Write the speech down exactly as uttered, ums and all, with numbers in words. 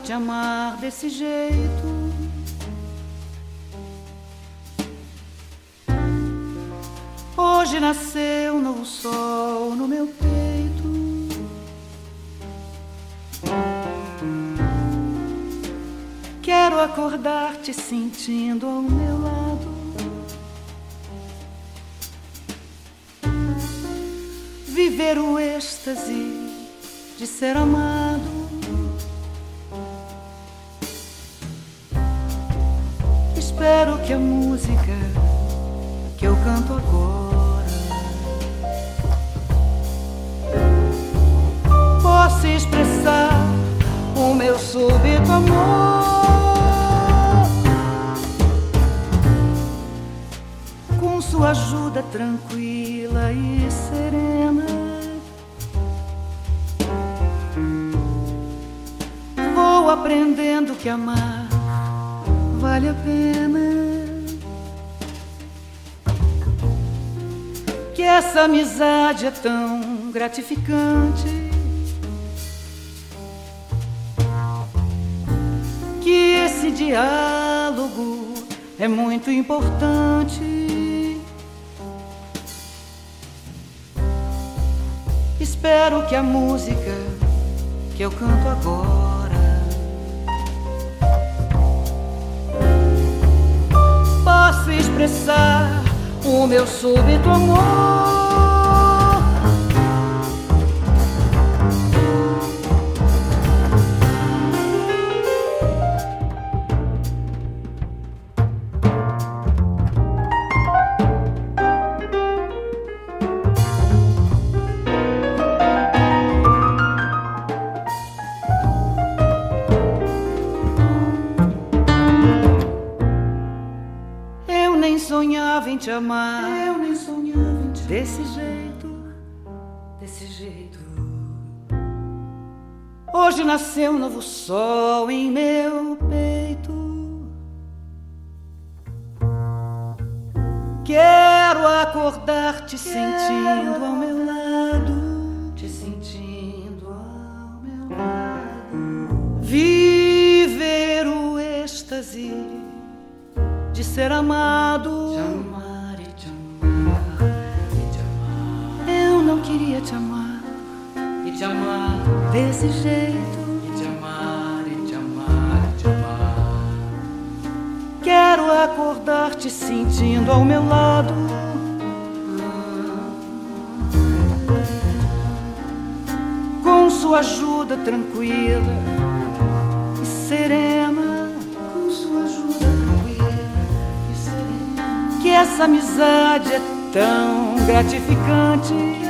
te amar desse jeito. Hoje nasceu um novo sol no meu peito. Quero acordar te sentindo ao meu lado. Viver o êxtase de ser amado. Espero que a música que eu canto agora possa expressar o meu súbito amor. Com sua ajuda tranquila e serena, vou aprendendo que amar vale a pena. Que essa amizade é tão gratificante, que esse diálogo é muito importante. Espero que a música que eu canto agora possa expressar o meu súbito amor. Eu nem sonhava em te amar, eu nem sonhava em te desse amar. jeito, desse jeito. Hoje nasceu um novo sol em meu peito. Quero acordar te sentindo ao meu lado, te sentindo ao meu lado. Viver o êxtase de ser amado. Te amar e te amar e te amar. Eu não queria te amar E te amar desse jeito. e te amar e te amar e te amar. Quero acordar te sentindo ao meu lado. Com sua ajuda tranquila e serena. Com sua ajuda tranquila e serena. Que essa amizade é tão gratificante,